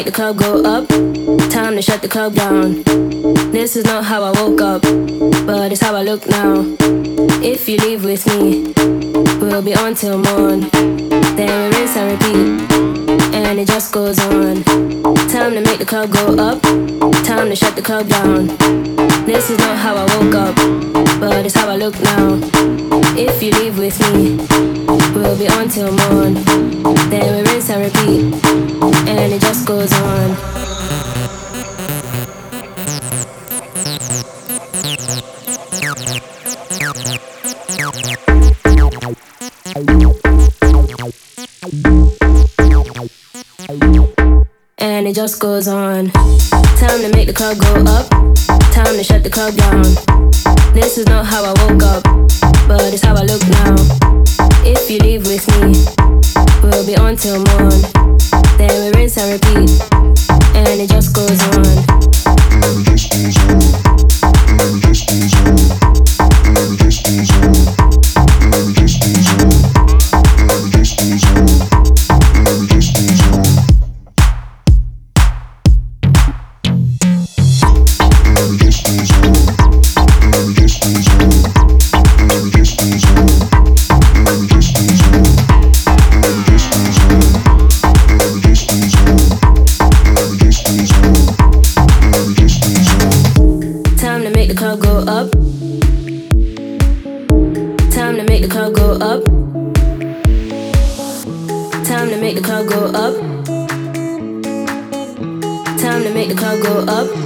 make the club go up. Time to shut the club down. This is not how I woke up, but it's how I look now. If you leave with me, we'll be on till morn. Then we rinse and repeat, and it just goes on. Time to make the club go up. Time to shut the club down. This is not how I woke up, but it's how I look now. If you leave with me, we'll be on till morn. Then we rinse and repeat, and it just goes on. And it just goes on. Time to make the club go up. Time to shut the club down. This is not how I woke up, but it's how I look now. If you leave with me, we'll be on till morn. Then we rinse and repeat, and it just goes on. And it just goes on. And it just goes on. And it just goes on. And it just goes on. And it just goes on. And it just goes on. Time to make the club go up. Time to make the club go up. Time to make the club go up. Time to make the club go up.